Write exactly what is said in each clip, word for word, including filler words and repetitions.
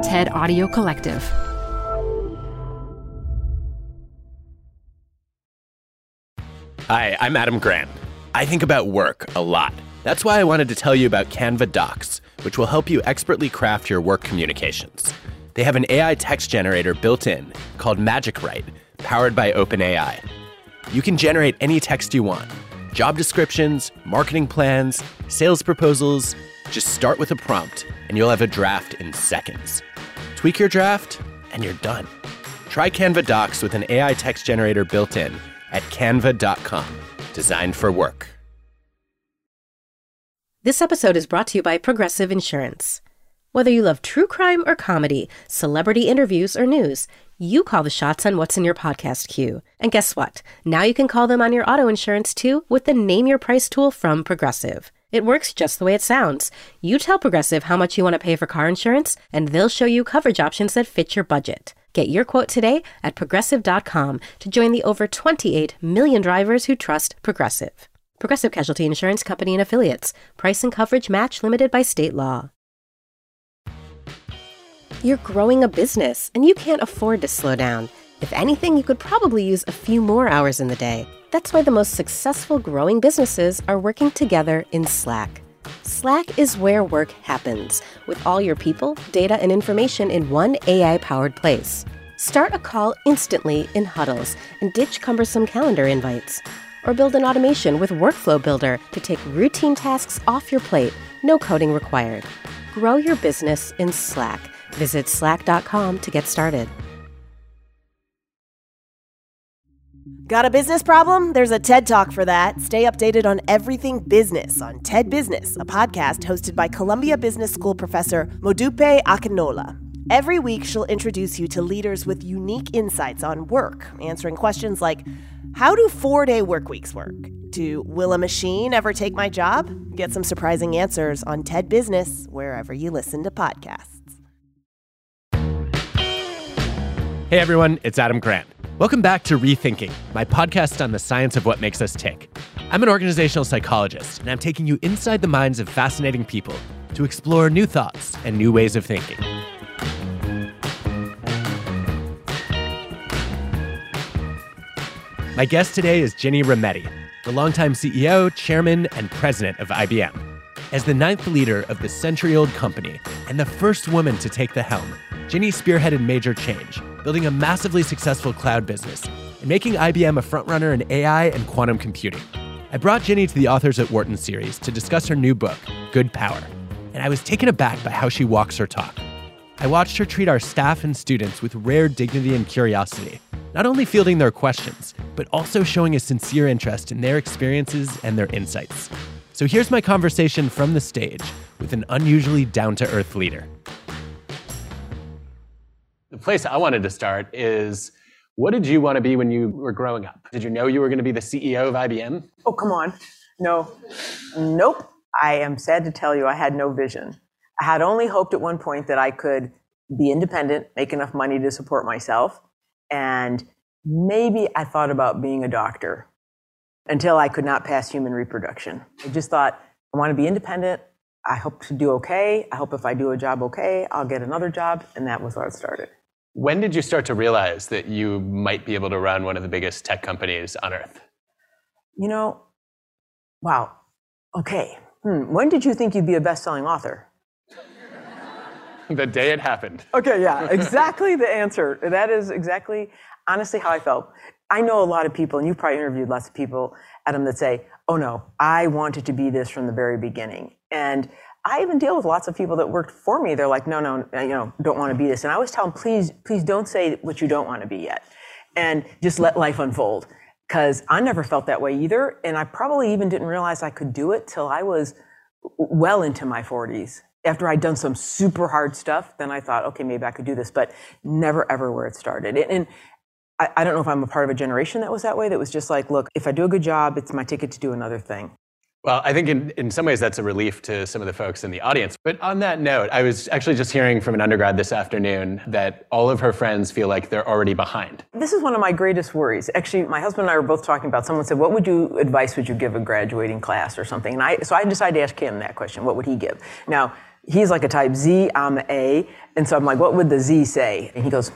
TED Audio Collective. Hi, I'm Adam Grant. I think about work a lot. That's why I wanted to tell you about Canva Docs, which will help you expertly craft your work communications. They have an A I text generator built in called Magic Write, powered by OpenAI. You can generate any text you want. Job descriptions, marketing plans, sales proposals. Just start with a prompt, and you'll have a draft in seconds. Tweak your draft, and you're done. Try Canva Docs with an A I text generator built in at canva dot com. Designed for work. This episode is brought to you by Progressive Insurance. Whether you love true crime or comedy, celebrity interviews or news, you call the shots on what's in your podcast queue. And guess what? Now you can call them on your auto insurance too with the Name Your Price tool from Progressive. It works just the way it sounds. You tell Progressive how much you want to pay for car insurance, and they'll show you coverage options that fit your budget. Get your quote today at progressive dot com to join the over twenty-eight million drivers who trust Progressive. Progressive Casualty Insurance Company and Affiliates. Price and coverage match limited by state law. You're growing a business, and you can't afford to slow down. If anything, you could probably use a few more hours in the day. That's why the most successful growing businesses are working together in Slack. Slack is where work happens, with all your people, data, and information in one A I-powered place. Start a call instantly in huddles and ditch cumbersome calendar invites. Or build an automation with Workflow Builder to take routine tasks off your plate, no coding required. Grow your business in Slack. Visit slack dot com to get started. Got a business problem? There's a TED Talk for that. Stay updated on everything business on TED Business, a podcast hosted by Columbia Business School professor Modupe Akinola. Every week, she'll introduce you to leaders with unique insights on work, answering questions like, how do four-day work weeks work? To will a machine ever take my job? Get some surprising answers on TED Business, wherever you listen to podcasts. Hey everyone, it's Adam Grant. Welcome back to Rethinking, my podcast on the science of what makes us tick. I'm an organizational psychologist, and I'm taking you inside the minds of fascinating people to explore new thoughts and new ways of thinking. My guest today is Ginny Rometty, the longtime C E O, chairman, and president of I B M. As the ninth leader of the century-old company and the first woman to take the helm, Ginny spearheaded major change, building a massively successful cloud business and making I B M a frontrunner in A I and quantum computing. I brought Ginny to the Authors at Wharton series to discuss her new book, Good Power, and I was taken aback by how she walks her talk. I watched her treat our staff and students with rare dignity and curiosity, not only fielding their questions, but also showing a sincere interest in their experiences and their insights. So here's my conversation from the stage with an unusually down-to-earth leader. The place I wanted to start is, what did you want to be when you were growing up? Did you know you were going to be the C E O of I B M? Oh, come on. No. Nope. I am sad to tell you I had no vision. I had only hoped at one point that I could be independent, make enough money to support myself, and maybe I thought about being a doctor until I could not pass human reproduction. I just thought, I want to be independent. I hope to do okay. I hope if I do a job okay, I'll get another job, and that was where it started. When did you start to realize that you might be able to run one of the biggest tech companies on earth? You know, wow. Okay. Hmm. When did you think you'd be a best-selling author? The day it happened. Okay, yeah, exactly the answer. That is exactly, honestly, how I felt. I know a lot of people, and you've probably interviewed lots of people, Adam, that say, oh no, I wanted to be this from the very beginning. And I even deal with lots of people that worked for me. They're like, no, no, you know, don't want to be this. And I always tell them, please, please don't say what you don't want to be yet. And just let life unfold. Because I never felt that way either. And I probably even didn't realize I could do it till I was well into my forties. After I'd done some super hard stuff, then I thought, okay, maybe I could do this. But never, ever where it started. And, and I, I don't know if I'm a part of a generation that was that way, that was just like, look, if I do a good job, it's my ticket to do another thing. Well, I think in, in some ways that's a relief to some of the folks in the audience. But on that note, I was actually just hearing from an undergrad this afternoon that all of her friends feel like they're already behind. This is one of my greatest worries. Actually, my husband and I were both talking about, someone said, what would you advice would you give a graduating class or something? And I, so I decided to ask him that question. What would he give? Now, He's like a type Z, I'm A. And so I'm like, what would the Z say? And he goes,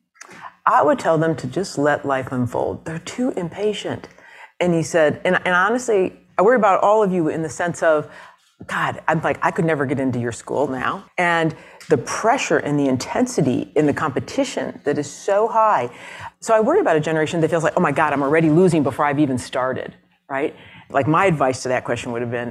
I would tell them to just let life unfold. They're too impatient. And he said, and, and honestly, I worry about all of you in the sense of, God, I'm like, I could never get into your school now. And the pressure and the intensity in the competition that is so high. So I worry about a generation that feels like, oh my God, I'm already losing before I've even started, right? Like my advice to that question would have been,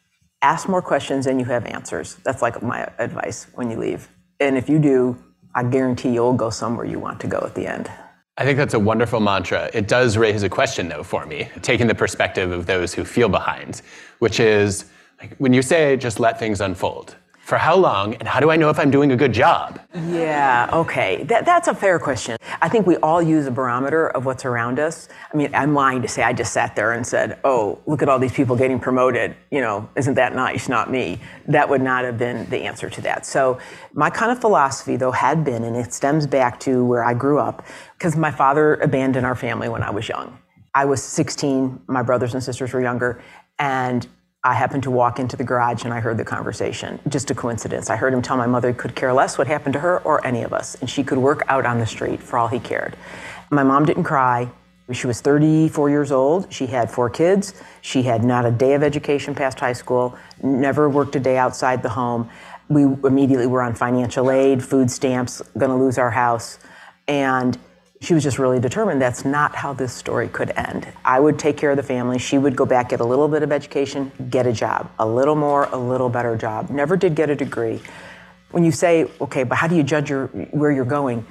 ask more questions than you have answers. That's like my advice when you leave. And if you do, I guarantee you'll go somewhere you want to go at the end. I think that's a wonderful mantra. It does raise a question, though, for me, taking the perspective of those who feel behind, which is, like, when you say just let things unfold, for how long, and how do I know if I'm doing a good job? Yeah, okay. That, that's a fair question. I think we all use a barometer of what's around us. I mean, I'm lying to say I just sat there and said, oh, look at all these people getting promoted. You know, isn't that nice? Not me. That would not have been the answer to that. So my kind of philosophy, though, had been, and it stems back to where I grew up, because my father abandoned our family when I was young. I was sixteen, my brothers and sisters were younger, and I happened to walk into the garage and I heard the conversation. Just a coincidence. I heard him tell my mother he could care less what happened to her or any of us, and she could work out on the street for all he cared. My mom didn't cry. She was thirty-four years old. She had four kids. She had not a day of education past high school, never worked a day outside the home. We immediately were on financial aid, food stamps, gonna lose our house. And she was just really determined that's not how this story could end. I would take care of the family. She would go back, get a little bit of education, get a job, a little more, a little better job. Never did get a degree. When you say, okay, but how do you judge your, where you're going?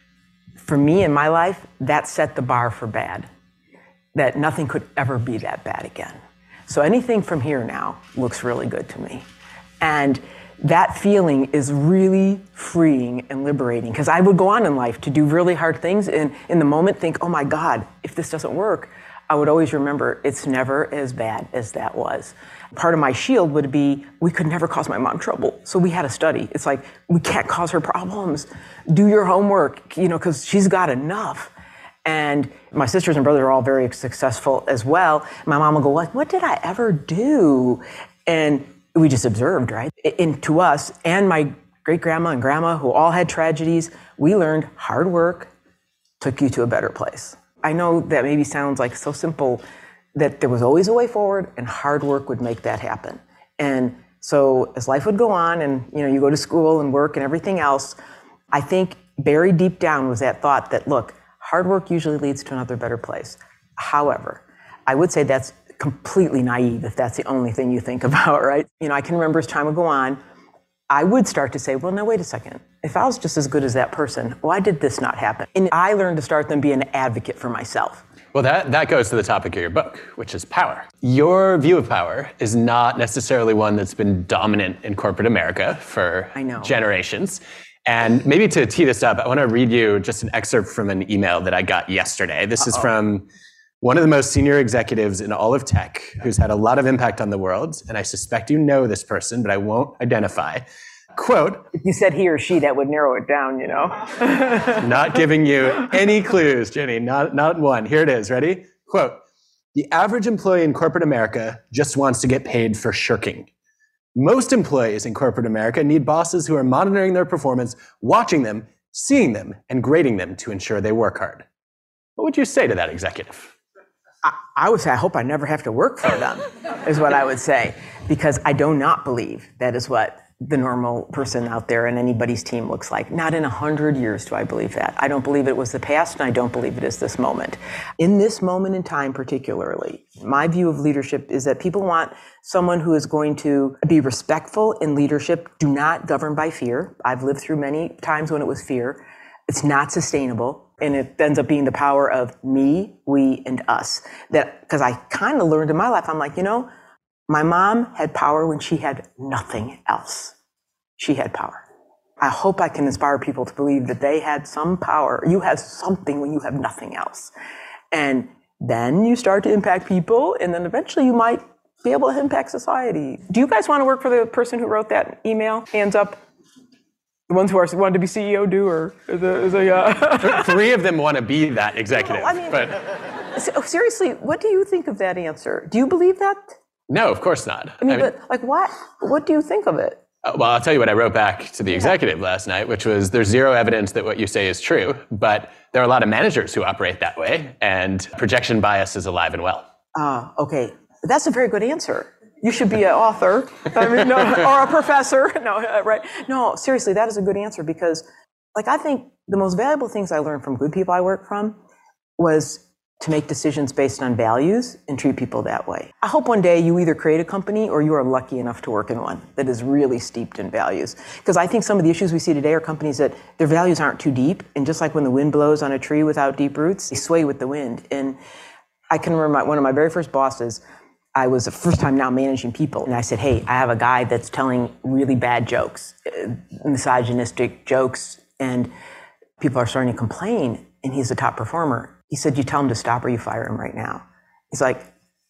For me in my life, that set the bar for bad, that nothing could ever be that bad again. So anything from here now looks really good to me. And that feeling is really freeing and liberating, because I would go on in life to do really hard things and in the moment think, oh my God, if this doesn't work, I would always remember it's never as bad as that was. Part of my shield would be, we could never cause my mom trouble. So we had to study. It's like, we can't cause her problems. Do your homework, you know, because she's got enough. And my sisters and brothers are all very successful as well. My mom will go, like, what did I ever do? And we just observed, right? And to us, and my great-grandma and grandma, who all had tragedies, we learned hard work took you to a better place. I know that maybe sounds like so simple, that there was always a way forward, and hard work would make that happen. And so as life would go on, and you know, you go to school and work and everything else, I think buried deep down was that thought that, look, hard work usually leads to another better place. However, I would say that's completely naive if that's the only thing you think about, right? You know, I can remember as time would go on, I would start to say, well, now wait a second. If I was just as good as that person, why did this not happen? And I learned to start then be an advocate for myself. Well, that, that goes to the topic of your book, which is power. Your view of power is not necessarily one that's been dominant in corporate America for I know. generations. And maybe to tee this up, I want to read you just an excerpt from an email that I got yesterday. This Uh-oh. is from one of the most senior executives in all of tech, who's had a lot of impact on the world, and I suspect you know this person, but I won't identify. Quote, if you said he or she, that would narrow it down, you know? Not giving you any clues, Jenny, not, not one. Here it is, ready? Quote, the average employee in corporate America just wants to get paid for shirking. Most employees in corporate America need bosses who are monitoring their performance, watching them, seeing them, and grading them to ensure they work hard. What would you say to that executive? I, I would say, I hope I never have to work for them, is what I would say, because I do not believe that is what the normal person out there in anybody's team looks like. Not in a hundred years do I believe that. I don't believe it was the past, and I don't believe it is this moment. In this moment in time particularly, my view of leadership is that people want someone who is going to be respectful in leadership, do not govern by fear. I've lived through many times when it was fear. It's not sustainable. And it ends up being the power of me, we, and us. That, because I kind of learned in my life, I'm like, you know, my mom had power when she had nothing else. She had power. I hope I can inspire people to believe that they had some power. You have something when you have nothing else. And then you start to impact people, and then eventually you might be able to impact society. Do you guys want to work for the person who wrote that email? Hands up. The ones who are wanted to be C E O do, or is a, is a uh... Three of them want to be that executive. No, I mean, but seriously, what do you think of that answer? Do you believe that? No, of course not. I mean, I mean but like, what? What do you think of it? Uh, well, I'll tell you what I wrote back to the executive yeah. last night, which was there's zero evidence that what you say is true, but there are a lot of managers who operate that way, and projection bias is alive and well. Uh, okay, that's a very good answer. You should be an author, I mean, no, or a professor. No, uh, right? No, seriously, that is a good answer because, like, I think the most valuable things I learned from good people I work from was to make decisions based on values and treat people that way. I hope one day you either create a company or you are lucky enough to work in one that is really steeped in values. Because I think some of the issues we see today are companies that their values aren't too deep. And just like when the wind blows on a tree without deep roots, they sway with the wind. And I can remember my, one of my very first bosses, I was the first time now managing people. And I said, hey, I have a guy that's telling really bad jokes, misogynistic jokes, and people are starting to complain, and he's a top performer. He said, you tell him to stop or you fire him right now. He's like,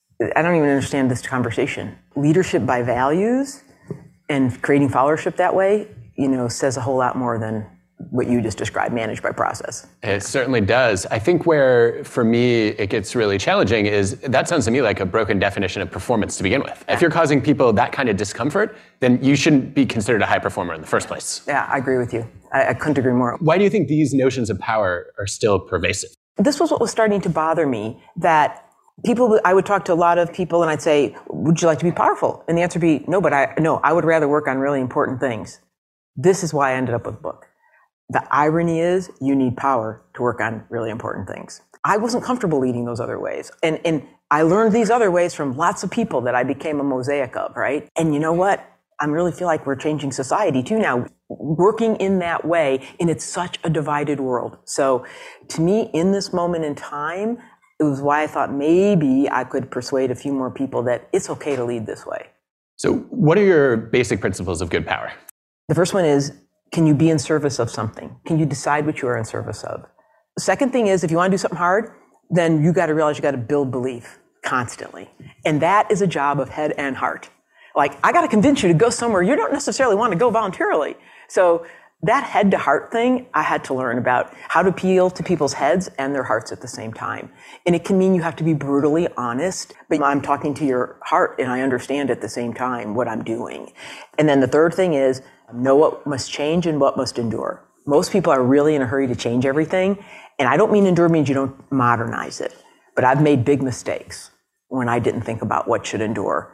I don't even understand this conversation. Leadership by values and creating followership that way, you know, says a whole lot more than what you just described, managed by process. It certainly does. I think where, for me, it gets really challenging is that sounds to me like a broken definition of performance to begin with. Yeah. If you're causing people that kind of discomfort, then you shouldn't be considered a high performer in the first place. Yeah, I agree with you. I, I couldn't agree more. Why do you think these notions of power are still pervasive? This was what was starting to bother me, that people, I would talk to a lot of people and I'd say, would you like to be powerful? And the answer would be, no, but I, no, I would rather work on really important things. This is why I ended up with the book. The irony is you need power to work on really important things. I wasn't comfortable leading those other ways. And, and I learned these other ways from lots of people that I became a mosaic of, right? And you know what? I really feel like we're changing society too now, working in that way, and it's such a divided world. So to me, in this moment in time, it was why I thought maybe I could persuade a few more people that it's okay to lead this way. So what are your basic principles of good power? The first one is, can you be in service of something? Can you decide what you are in service of? The second thing is, if you want to do something hard, then you got to realize you got to build belief constantly. And that is a job of head and heart. Like, I got to convince you to go somewhere you don't necessarily want to go voluntarily. So that head to heart thing, I had to learn about how to appeal to people's heads and their hearts at the same time. And it can mean you have to be brutally honest, but I'm talking to your heart and I understand at the same time what I'm doing. And then the third thing is, know what must change and what must endure. Most people are really in a hurry to change everything. And I don't mean endure means you don't modernize it, but I've made big mistakes when I didn't think about what should endure.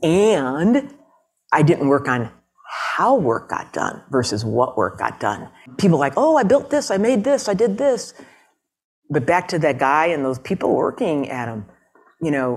And I didn't work on how work got done versus what work got done. People are like, oh, I built this, I made this, I did this. But back to that guy and those people working at him, you know,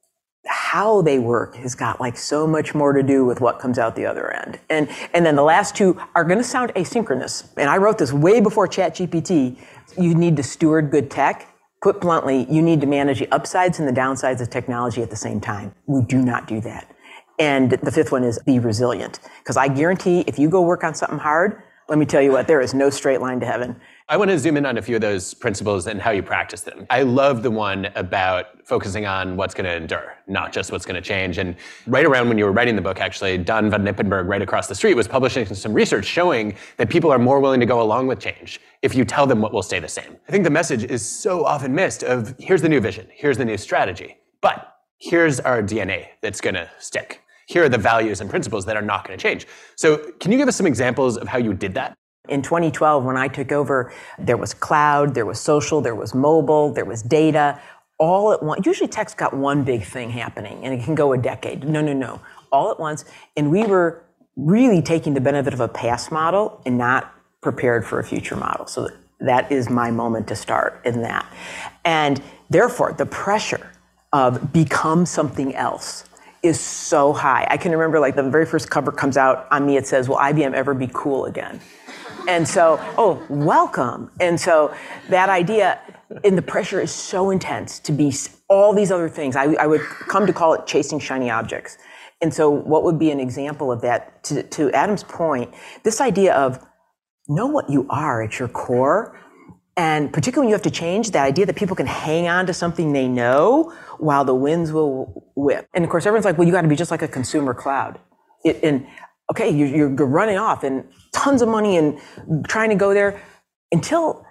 how they work has got like so much more to do with what comes out the other end. And and then the last two are going to sound asynchronous. And I wrote this way before ChatGPT. You need to steward good tech. Put bluntly, you need to manage the upsides and the downsides of technology at the same time. We do not do that. And the fifth one is be resilient. Because I guarantee if you go work on something hard, let me tell you what, there is no straight line to heaven. I want to zoom in on a few of those principles and how you practice them. I love the one about focusing on what's going to endure, not just what's going to change. And right around when you were writing the book, actually, Don van Nippenburg, right across the street, was publishing some research showing that people are more willing to go along with change if you tell them what will stay the same. I think the message is so often missed of, here's the new vision, here's the new strategy, but here's our D N A that's going to stick. Here are the values and principles that are not going to change. So can you give us some examples of how you did that? In twenty twelve, when I took over, there was cloud, there was social, there was mobile, there was data, all at once. Usually tech's got one big thing happening, and it can go a decade. No, no, no, all at once. And we were really taking the benefit of a past model and not prepared for a future model. So that is my moment to start in that. And therefore, the pressure of become something else is so high. I can remember like the very first cover comes out on me, it says, will I B M ever be cool again? And so, oh, welcome. And so that idea, and the pressure is so intense to be all these other things. I, I would come to call it chasing shiny objects. And so what would be an example of that? To, to Adam's point, this idea of know what you are at your core, and particularly when you have to change, that idea that people can hang on to something they know while the winds will whip. And of course, everyone's like, well, you got to be just like a consumer cloud. It, and okay, you're, you're running off and tons of money and trying to go there until,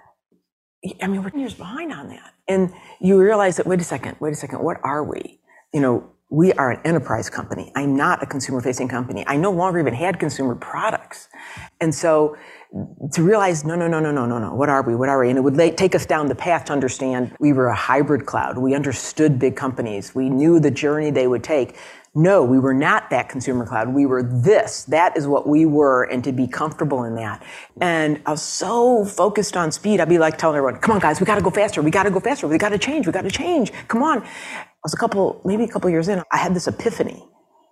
I mean, we're years behind on that. And you realize that, wait a second, wait a second, what are we? You know, we are an enterprise company. I'm not a consumer-facing company. I no longer even had consumer products. And so to realize, no, no, no, no, no, no, no, what are we, what are we? And it would lay, take us down the path to understand we were a hybrid cloud. We understood big companies. We knew the journey they would take. No, we were not that consumer cloud. We were this. That is what we were, and to be comfortable in that. And I was so focused on speed. I'd be like telling everyone, come on, guys, we got to go faster. We got to go faster. We got to change. We got to change. Come on. I was a couple, maybe a couple years in, I had this epiphany.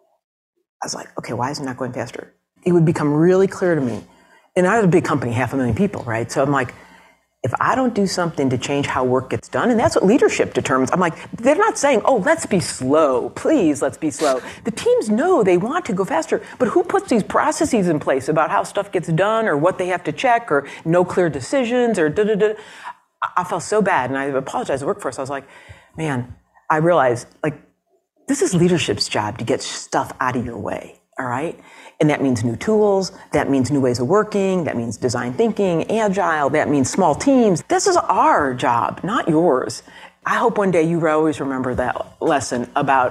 I was like, okay, why is it not going faster? It would become really clear to me. And I was a big company, half a million people, right? So I'm like, if I don't do something to change how work gets done, and that's what leadership determines. I'm like, they're not saying, oh, let's be slow. Please, let's be slow. The teams know they want to go faster, but who puts these processes in place about how stuff gets done or what they have to check or no clear decisions or da-da-da? I felt so bad, and I apologized to the workforce. I was like, man, I realized, like, this is leadership's job to get stuff out of your way, all right? And that means new tools, that means new ways of working, that means design thinking, agile, that means small teams. This is our job, not yours. I hope one day you always remember that lesson about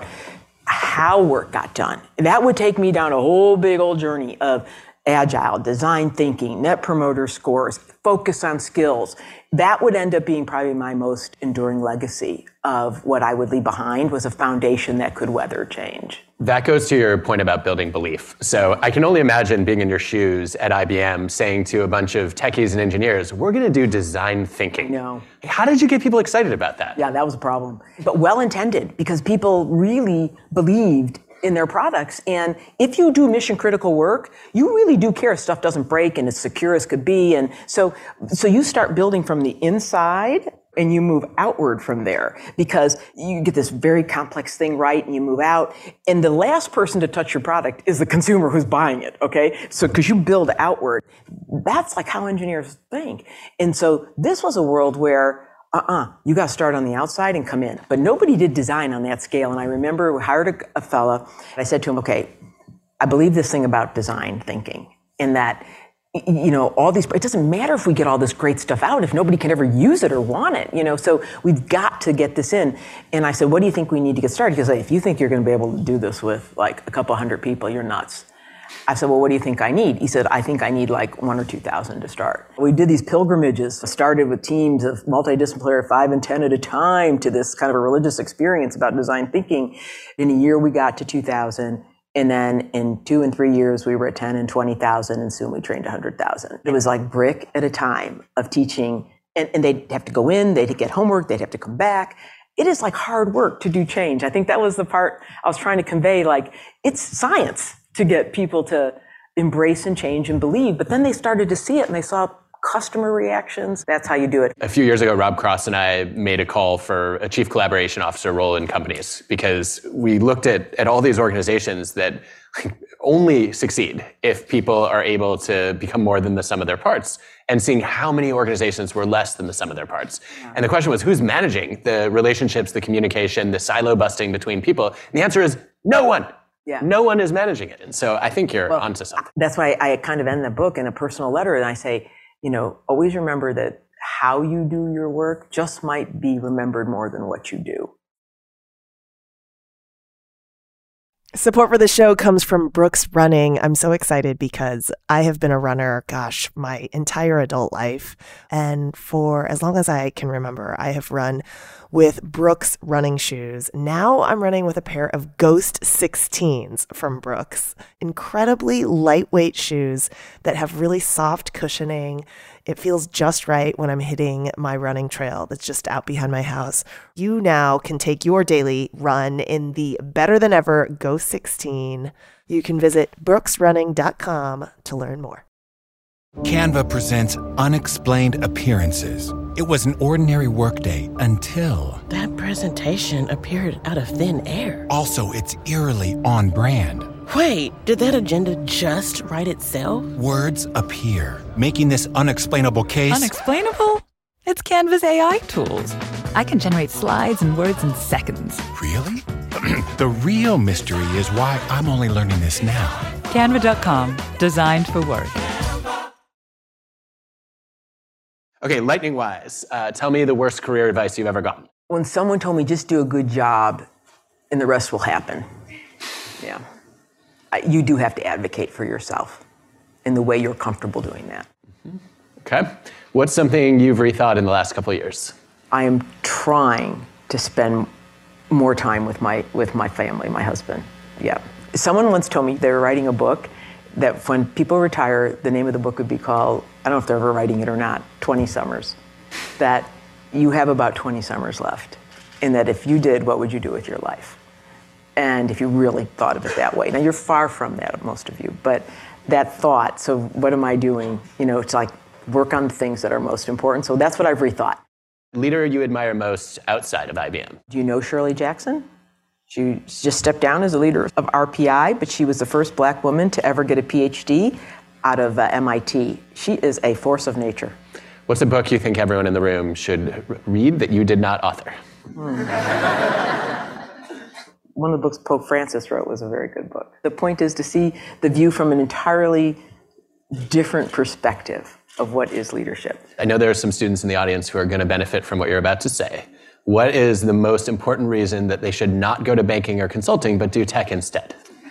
how work got done. That would take me down a whole big old journey of agile, design thinking, net promoter scores, focus on skills. That would end up being probably my most enduring legacy of what I would leave behind, was a foundation that could weather change. That goes to your point about building belief. So I can only imagine being in your shoes at I B M saying to a bunch of techies and engineers, we're going to do design thinking. No. How did you get people excited about that? Yeah, that was a problem. But well-intended, because people really believed in their products. And if you do mission critical work, you really do care if stuff doesn't break and it's secure as could be. And so, so you start building from the inside and you move outward from there, because you get this very complex thing right and you move out. And the last person to touch your product is the consumer who's buying it, okay? So, because you build outward, that's like how engineers think. And so this was a world where Uh-uh, you got to start on the outside and come in. But nobody did design on that scale. And I remember we hired a, a fella, and I said to him, okay, I believe this thing about design thinking, in that, you know, all these, it doesn't matter if we get all this great stuff out if nobody can ever use it or want it, you know, so we've got to get this in. And I said, what do you think we need to get started? Because if you think you're going to be able to do this with like a couple hundred people, you're nuts. I said, well, what do you think I need? He said, I think I need like one or two thousand to start. We did these pilgrimages, started with teams of multidisciplinary, five and ten at a time, to this kind of a religious experience about design thinking. In a year, we got to two thousand. And then in two and three years, we were at ten and twenty thousand, and soon we trained one hundred thousand. It was like brick at a time of teaching. And, and they'd have to go in, they'd get homework, they'd have to come back. It is like hard work to do change. I think that was the part I was trying to convey. Like, it's science to get people to embrace and change and believe. But then they started to see it and they saw customer reactions. That's how you do it. A few years ago, Rob Cross and I made a call for a chief collaboration officer role in companies, because we looked at, at all these organizations that only succeed if people are able to become more than the sum of their parts, and seeing how many organizations were less than the sum of their parts. Yeah. And the question was, who's managing the relationships, the communication, the silo busting between people? And the answer is no one. Yeah. No one is managing it. And so I think you're well, onto something. That's why I kind of end the book in a personal letter, and I say, you know, always remember that how you do your work just might be remembered more than what you do. Support for the show comes from Brooks Running. I'm so excited because I have been a runner, gosh, my entire adult life. And for as long as I can remember, I have run with Brooks running shoes. Now I'm running with a pair of Ghost sixteens from Brooks. Incredibly lightweight shoes that have really soft cushioning. It feels just right when I'm hitting my running trail that's just out behind my house. You now can take your daily run in the better than ever Ghost sixteen. You can visit brooks running dot com to learn more. Canva presents Unexplained Appearances. It was an ordinary workday until... that presentation appeared out of thin air. Also, it's eerily on brand. Wait, did that agenda just write itself? Words appear, making this unexplainable case... Unexplainable? It's Canva's A I tools. I can generate slides and words in seconds. Really? The real mystery is why I'm only learning this now. Canva dot com, designed for work. Okay, lightning-wise, uh, tell me the worst career advice you've ever gotten. When someone told me just do a good job, and the rest will happen. Yeah. You do have to advocate for yourself in the way you're comfortable doing that. Mm-hmm. Okay. What's something you've rethought in the last couple of years? I am trying to spend more time with my with my family, my husband. Yeah. Someone once told me they were writing a book that when people retire, the name of the book would be called, I don't know if they're ever writing it or not, twenty Summers. That you have about twenty summers left. And that if you did, what would you do with your life? And if you really thought of it that way. Now you're far from that, most of you, but that thought, so what am I doing? You know, it's like work on the things that are most important. So that's what I've rethought. Leader you admire most outside of I B M? Do you know Shirley Jackson? She just stepped down as a leader of R P I, but she was the first black woman to ever get a P H D out of uh, M I T. She is a force of nature. What's a book you think everyone in the room should read that you did not author? Hmm. One of the books Pope Francis wrote was a very good book. The point is to see the view from an entirely different perspective of what is leadership. I know there are some students in the audience who are going to benefit from what you're about to say. What is the most important reason that they should not go to banking or consulting, but do tech instead?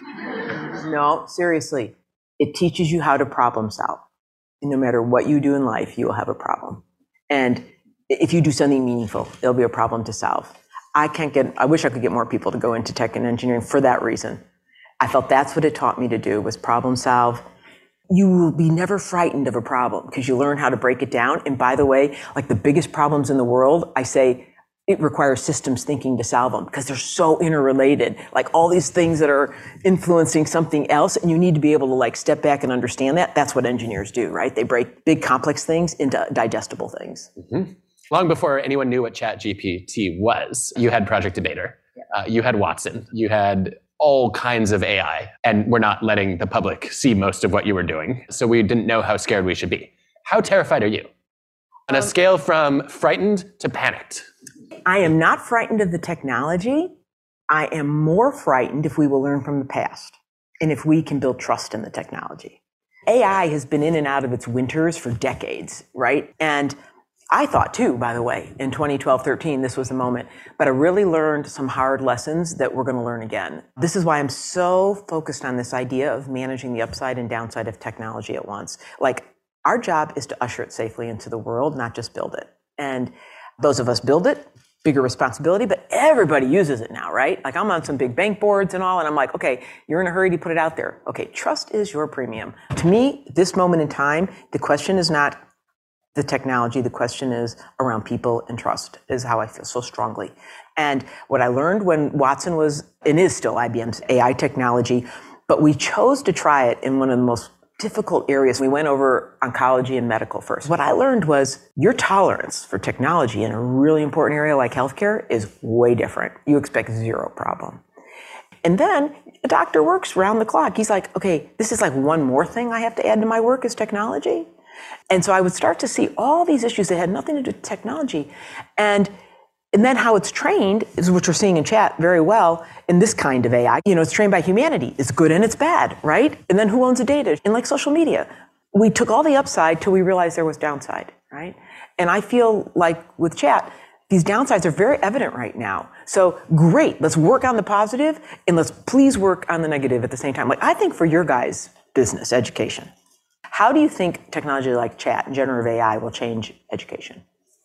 No, seriously. It teaches you how to problem solve. And no matter what you do in life, you will have a problem. And if you do something meaningful, it'll be a problem to solve. I can't get, I wish I could get more people to go into tech and engineering for that reason. I felt that's what it taught me to do, was problem solve. You will be never frightened of a problem because you learn how to break it down. And by the way, like the biggest problems in the world, I say it requires systems thinking to solve them because they're so interrelated. Like all these things that are influencing something else, and you need to be able to like step back and understand that. That's what engineers do, right? They break big complex things into digestible things. Mm-hmm. Long before anyone knew what ChatGPT was, you had Project Debater, yeah. uh, you had Watson, you had all kinds of A I, and we're not letting the public see most of what you were doing. So we didn't know how scared we should be. How terrified are you? On a um, scale from frightened to panicked. I am not frightened of the technology. I am more frightened if we will learn from the past and if we can build trust in the technology. A I has been in and out of its winters for decades, right? And I thought too, by the way, in twenty twelve, thirteen, this was the moment. But I really learned some hard lessons that we're going to learn again. This is why I'm so focused on this idea of managing the upside and downside of technology at once. Like, our job is to usher it safely into the world, not just build it. And those of us build it, bigger responsibility, but everybody uses it now, right? Like I'm on some big bank boards and all, and I'm like, okay, you're in a hurry to put it out there. Okay, trust is your premium. To me, this moment in time, the question is not the technology, the question is around people and trust, is how I feel so strongly. And what I learned when Watson was, and is still I B M's A I technology, but we chose to try it in one of the most difficult areas. We went over oncology and medical first. What I learned was your tolerance for technology in a really important area like healthcare is way different. You expect zero problem. And then a doctor works round the clock. He's like, okay, this is like one more thing I have to add to my work is technology. And so I would start to see all these issues that had nothing to do with technology. And And then how it's trained is what you're seeing in chat very well in this kind of A I. You know, it's trained by humanity. It's good and it's bad, right? And then who owns the data? And like social media, we took all the upside till we realized there was downside, right? And I feel like with chat, these downsides are very evident right now. So great, let's work on the positive and let's please work on the negative at the same time. Like I think for your guys' business, education, how do you think technology like chat and generative A I will change education?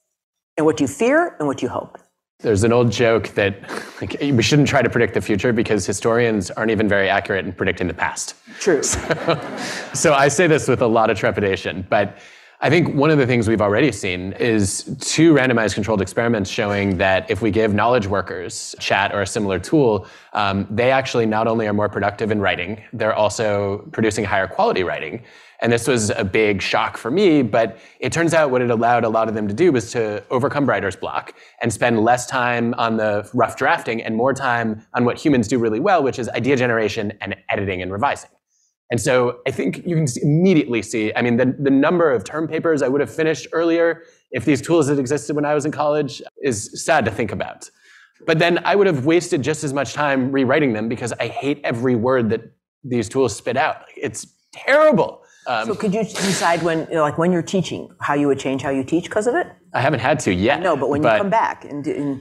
And what you fear and what you hope. There's an old joke that like, we shouldn't try to predict the future because historians aren't even very accurate in predicting the past. True. So, so I say this with a lot of trepidation, but I think one of the things we've already seen is two randomized controlled experiments showing that if we give knowledge workers chat or a similar tool, um, they actually not only are more productive in writing, they're also producing higher quality writing. And this was a big shock for me, but it turns out what it allowed a lot of them to do was to overcome writer's block and spend less time on the rough drafting and more time on what humans do really well, which is idea generation and editing and revising. And so I think you can immediately see, I mean, the, the number of term papers I would have finished earlier if these tools had existed when I was in college is sad to think about. But then I would have wasted just as much time rewriting them because I hate every word that these tools spit out. It's terrible. Um, so could you decide when, you know, like when you're teaching, how you would change how you teach because of it? I haven't had to yet. No, but when but, you come back and, and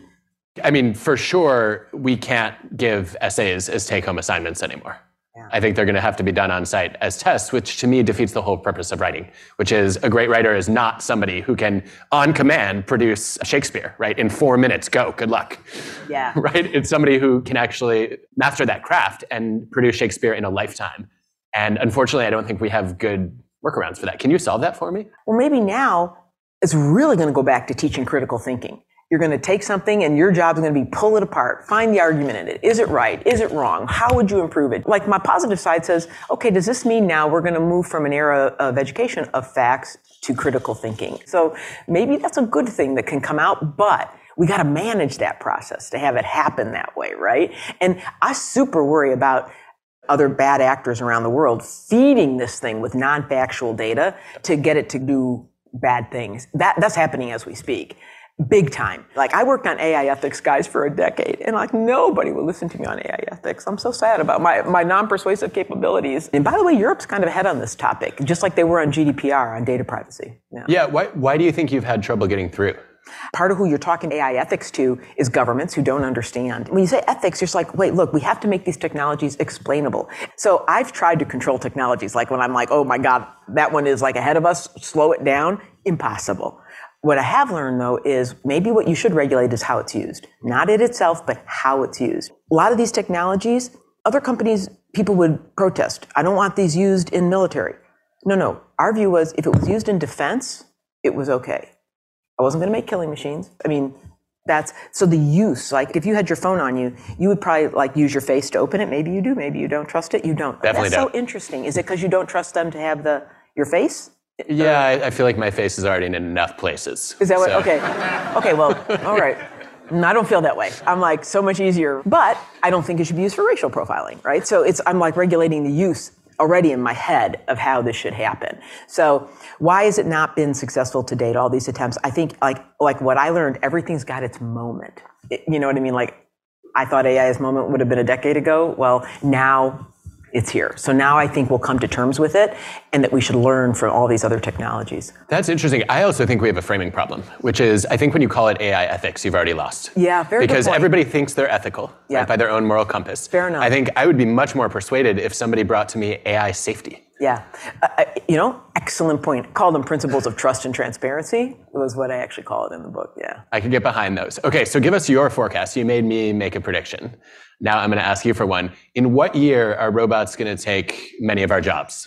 I mean, for sure, we can't give essays as take-home assignments anymore. Yeah. I think they're going to have to be done on site as tests, which to me defeats the whole purpose of writing, which is a great writer is not somebody who can, on command, produce Shakespeare, right? In four minutes, go, good luck. Yeah. Right? It's somebody who can actually master that craft and produce Shakespeare in a lifetime. And unfortunately, I don't think we have good workarounds for that. Can you solve that for me? Well, maybe now it's really going to go back to teaching critical thinking. You're going to take something and your job is going to be pull it apart, find the argument in it. Is it right? Is it wrong? How would you improve it? Like my positive side says, okay, does this mean now we're going to move from an era of education of facts to critical thinking? So maybe that's a good thing that can come out, but we got to manage that process to have it happen that way, right? And I super worry about other bad actors around the world feeding this thing with non-factual data to get it to do bad things. That, that's happening as we speak. Big time. Like I worked on A I ethics, guys, for a decade, and like nobody will listen to me on A I ethics. I'm so sad about my, my non-persuasive capabilities. And by the way, Europe's kind of ahead on this topic, just like they were on G D P R, on data privacy. Yeah. yeah why, why do you think you've had trouble getting through? Part of who you're talking A I ethics to is governments who don't understand. When you say ethics, you're just like, wait, look, we have to make these technologies explainable. So I've tried to control technologies. Like when I'm like, oh my God, that one is like ahead of us, slow it down. Impossible. What I have learned, though, is maybe what you should regulate is how it's used. Not it itself, but how it's used. A lot of these technologies, other companies, people would protest. I don't want these used in military. No, no. Our view was if it was used in defense, it was okay. I wasn't going to make killing machines. I mean, that's, so the use, like if you had your phone on you, you would probably like use your face to open it. Maybe you do, maybe you don't trust it. You don't. Definitely That's don't. so interesting. Is it because you don't trust them to have the your face? Yeah, I, I feel like my face is already in enough places. Is that what? So. Okay. Okay, well, all right. I don't feel that way. I'm like so much easier, but I don't think it should be used for racial profiling, right? So it's, I'm like regulating the use already in my head of how this should happen. So why has it not been successful to date, all these attempts? I think like, like what I learned, everything's got its moment. It, you know what I mean? Like I thought A I's moment would have been a decade ago. Well, now it's here. So now I think we'll come to terms with it and that we should learn from all these other technologies. That's interesting. I also think we have a framing problem, which is I think when you call it A I ethics, you've already lost. Yeah, very Because good point. everybody thinks they're ethical Yeah. right, by their own moral compass. Fair enough. I think I would be much more persuaded if somebody brought to me A I safety. Yeah. Uh, you know, excellent point. Call them principles of trust and transparency was what I actually call it in the book. Yeah. I could get behind those. Okay, so give us your forecast. You made me make a prediction. Now I'm going to ask you for one. In what year are robots going to take many of our jobs?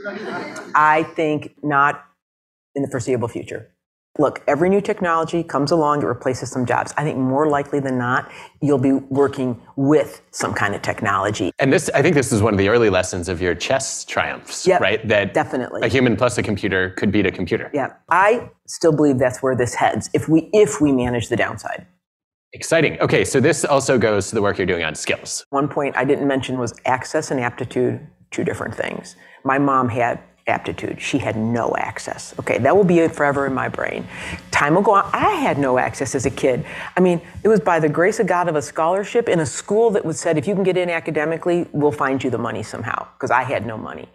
I think not in the foreseeable future. Look, every new technology comes along, it replaces some jobs. I think more likely than not, you'll be working with some kind of technology. And this, I think this is one of the early lessons of your chess triumphs, Yep, right? That definitely. a human plus a computer could beat a computer. Yeah, I still believe that's where this heads if we if we manage the downside. Exciting. Okay, so this also goes to the work you're doing on skills. One point I didn't mention was access and aptitude, two different things. My mom had aptitude. She had no access. Okay, that will be forever in my brain. Time will go on. I had no access as a kid. I mean, it was by the grace of God of a scholarship in a school that was said, if you can get in academically, we'll find you the money somehow, because I had no money.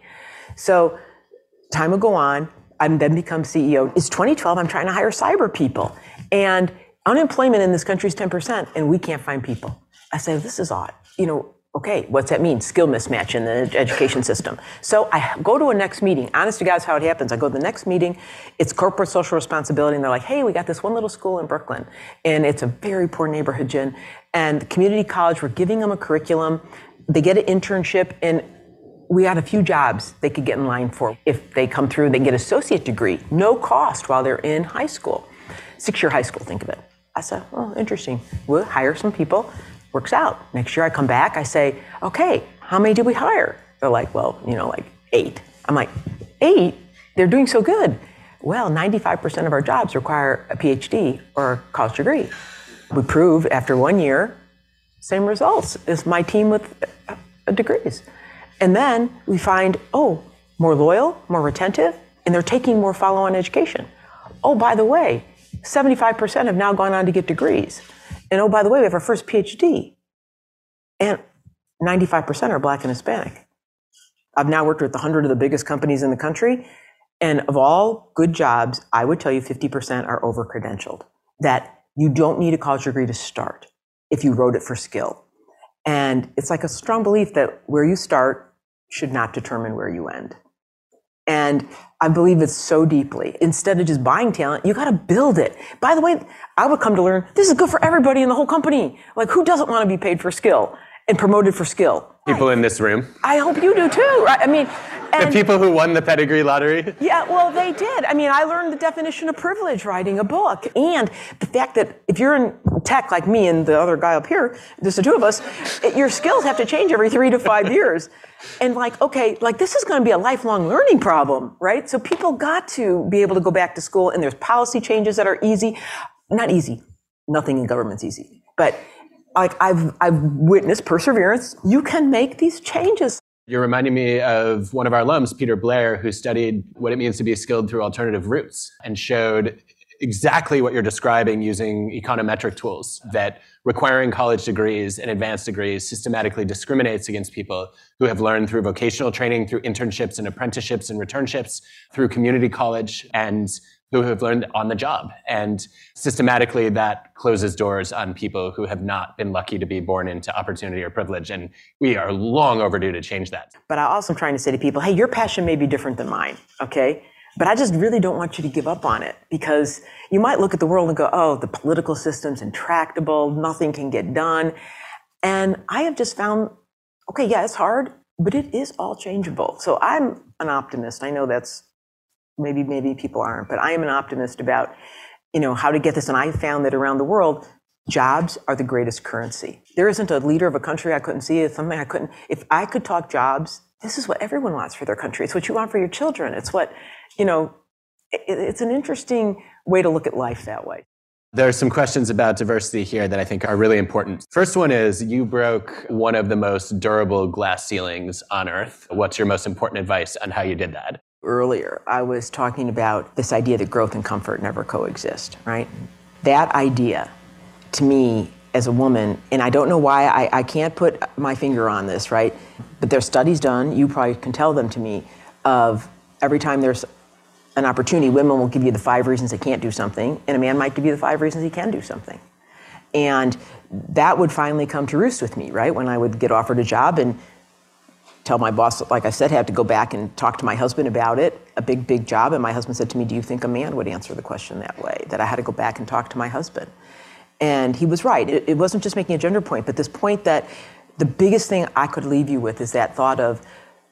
So time will go on. I then become C E O. It's twenty twelve. I'm trying to hire cyber people. And unemployment in this country is ten percent, and we can't find people. I say, this is odd. You know, okay, what's that mean? Skill mismatch in the education system. So I go to a next meeting. Honest to God is how it happens. I go to the next meeting. It's corporate social responsibility. And they're like, hey, we got this one little school in Brooklyn. And it's a very poor neighborhood, Jen. And the community college, we're giving them a curriculum. They get an internship. And we got a few jobs they could get in line for. If they come through, they can get an associate degree. No cost while they're in high school. Six-year high school, think of it. I said, oh, interesting. We'll hire some people. Works out. Next year I come back, I say, okay, how many did we hire? They're like, well, you know, like eight. I'm like, eight? They're doing so good. Well, ninety-five percent of our jobs require a P H D or a college degree. We proved after one year, same results as my team with uh, degrees. And then we find, oh, more loyal, more retentive, and they're taking more follow-on education. Oh, by the way, seventy-five percent have now gone on to get degrees. And oh, by the way, we have our first P H D. And ninety-five percent are Black and Hispanic. I've now worked with one hundred of the biggest companies in the country. And of all good jobs, I would tell you fifty percent are over-credentialed. That you don't need a college degree to start. if you wrote it for skill. And it's like a strong belief that where you start should not determine where you end. And I believe it so deeply. Instead of just buying talent, you got to build it. By the way, I would come to learn this is good for everybody in the whole company. Like, who doesn't want to be paid for skill and promoted for skill? People right. in this room. I hope you do too, right? I mean, and the people who won the pedigree lottery. Yeah, well, they did. I mean, I learned the definition of privilege writing a book. And the fact that if you're in tech like me and the other guy up here, there's the two of us, it, your skills have to change every three to five years. And like, okay, like this is going to be a lifelong learning problem, right? So people got to be able to go back to school, and there's policy changes that are easy. Not easy. Nothing in government's easy. But like I've I've witnessed perseverance. You can make these changes. You're reminding me of one of our alums, Peter Blair, who studied what it means to be skilled through alternative routes and showed exactly what you're describing using econometric tools, that requiring college degrees and advanced degrees systematically discriminates against people who have learned through vocational training, through internships and apprenticeships and returnships, through community college, and who have learned on the job. And systematically that closes doors on people who have not been lucky to be born into opportunity or privilege. And we are long overdue to change that. But I also am trying to say to people, hey, your passion may be different than mine, okay? But I just really don't want you to give up on it, because you might look at the world and go, oh, the political system's intractable, nothing can get done. And I have just found, okay, yeah, it's hard, but it is all changeable. So I'm an optimist. I know that's Maybe, maybe people aren't, but I am an optimist about, you know, how to get this. And I found that around the world, jobs are the greatest currency. There isn't a leader of a country I couldn't see. It's something I couldn't. If I could talk jobs, this is what everyone wants for their country. It's what you want for your children. It's what, you know, it, it's an interesting way to look at life that way. There are some questions about diversity here that I think are really important. First one is, you broke one of the most durable glass ceilings on Earth. What's your most important advice on how you did that? Earlier, I was talking about this idea that growth and comfort never coexist, right? That idea, to me, as a woman, and I don't know why, I, I can't put my finger on this, right? But there's studies done, you probably can tell them to me, of every time there's an opportunity, women will give you the five reasons they can't do something, and a man might give you the five reasons he can do something. And that would finally come to roost with me, right? When I would get offered a job and tell my boss, like I said, had to go back and talk to my husband about it, a big, big job. And my husband said to me, do you think a man would answer the question that way? That I had to go back and talk to my husband. And he was right. It, it wasn't just making a gender point, but this point that the biggest thing I could leave you with is that thought of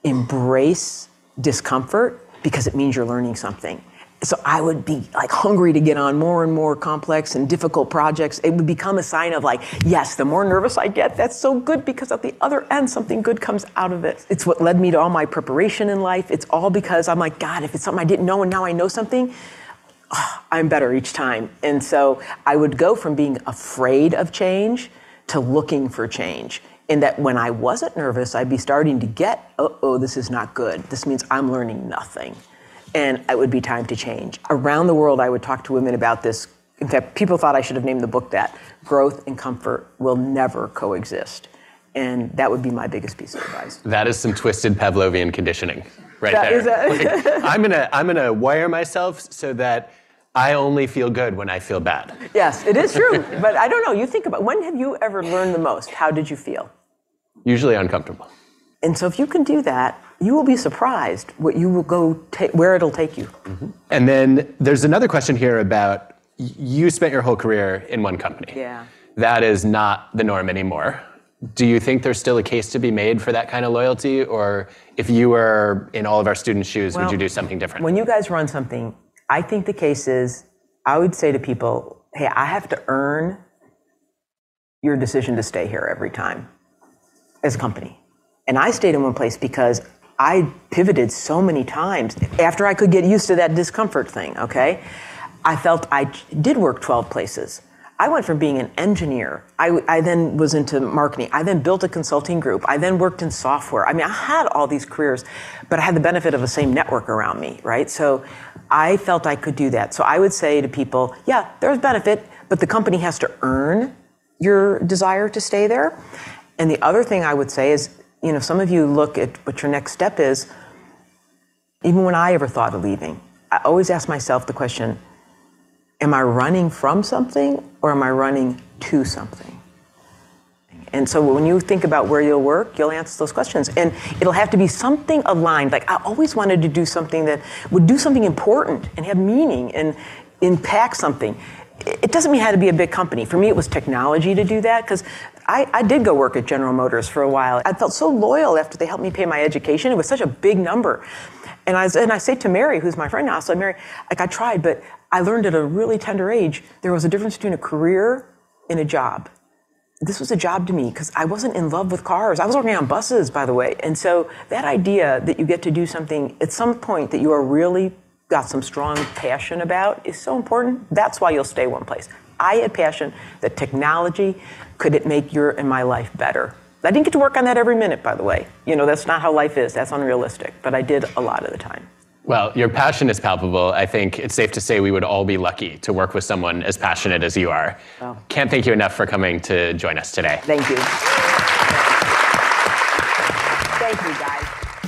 embrace discomfort, because it means you're learning something. So I would be like hungry to get on more and more complex and difficult projects. It would become a sign of like, yes, the more nervous I get, that's so good, because at the other end, something good comes out of it. It's what led me to all my preparation in life. It's all because I'm like, God, if it's something I didn't know and now I know something, oh, I'm better each time. And so I would go from being afraid of change to looking for change. And that when I wasn't nervous, I'd be starting to get, uh-oh, this is not good. This means I'm learning nothing. And it would be time to change. Around the world, I would talk to women about this. In fact, people thought I should have named the book that. Growth and comfort will never coexist. And that would be my biggest piece of advice. That is some twisted Pavlovian conditioning right that there. Is that- like, I'm gonna, I'm gonna wire myself so that I only feel good when I feel bad. Yes, it is true. But I don't know, you think about, when have you ever learned the most? How did you feel? Usually uncomfortable. And so if you can do that, you will be surprised what you will go ta- where it'll take you. Mm-hmm. And then there's another question here about, you spent your whole career in one company. Yeah. That is not the norm anymore. Do you think there's still a case to be made for that kind of loyalty? Or if you were in all of our students' shoes, well, would you do something different? When you guys run something, I think the case is, I would say to people, hey, I have to earn your decision to stay here every time as a company. And I stayed in one place because I pivoted so many times after I could get used to that discomfort thing, okay? I felt I did work twelve places. I went from being an engineer. I, I then was into marketing. I then built a consulting group. I then worked in software. I mean, I had all these careers, but I had the benefit of the same network around me, right? So I felt I could do that. So I would say to people, yeah, there's benefit, but the company has to earn your desire to stay there. And the other thing I would say is, you know, some of you look at what your next step is. Even when I ever thought of leaving, I always ask myself the question, am I running from something or am I running to something? And so when you think about where you'll work, you'll answer those questions. And it'll have to be something aligned. Like, I always wanted to do something that would do something important and have meaning and impact something. It doesn't mean it had to be a big company. For me, it was technology to do that, because I, I did go work at General Motors for a while. I felt so loyal after they helped me pay my education. It was such a big number. And I, was, and I say to Mary, who's my friend now, so Mary, like, I tried, but I learned at a really tender age, there was a difference between a career and a job. This was a job to me because I wasn't in love with cars. I was working on buses, by the way. And so that idea that you get to do something at some point that you are really got some strong passion about is so important. That's why you'll stay one place. I had passion that technology, could it make your and my life better? I didn't get to work on that every minute, by the way. You know, that's not how life is. That's unrealistic. But I did a lot of the time. Well, your passion is palpable. I think it's safe to say we would all be lucky to work with someone as passionate as you are. Oh. Can't thank you enough for coming to join us today. Thank you. Thank you, guys.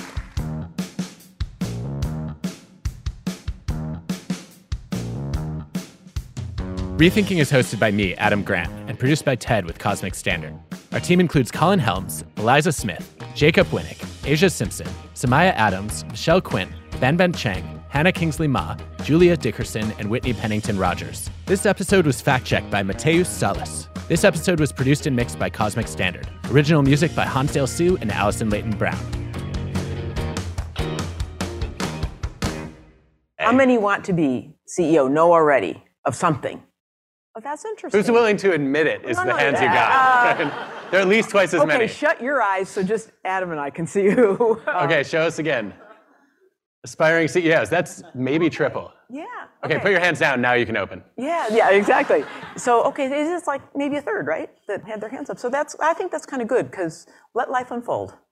Rethinking is hosted by me, Adam Grant, and produced by TED with Cosmic Standard. Our team includes Colin Helms, Eliza Smith, Jacob Winnick, Asia Simpson, Samaya Adams, Michelle Quinn, Ben Ben Chang, Hannah Kingsley Ma, Julia Dickerson, and Whitney Pennington Rogers. This episode was fact-checked by Mateus Salas. This episode was produced and mixed by Cosmic Standard. Original music by Hansdale Hsu and Allison Leighton Brown. How many want to be C E O? Know already of something. Oh, that's interesting. Who's willing to admit it is No, the no, hands you uh, got. uh, There are at least twice as okay, many. shut your eyes so just Adam and I can see you. Okay, show us again. Aspiring C E Os, that's maybe triple. Yeah. Okay, put your hands down, now you can open. Yeah, yeah, exactly. So, okay, it is like maybe a third, right, that had their hands up. So that's, I think that's kind of good, because let life unfold.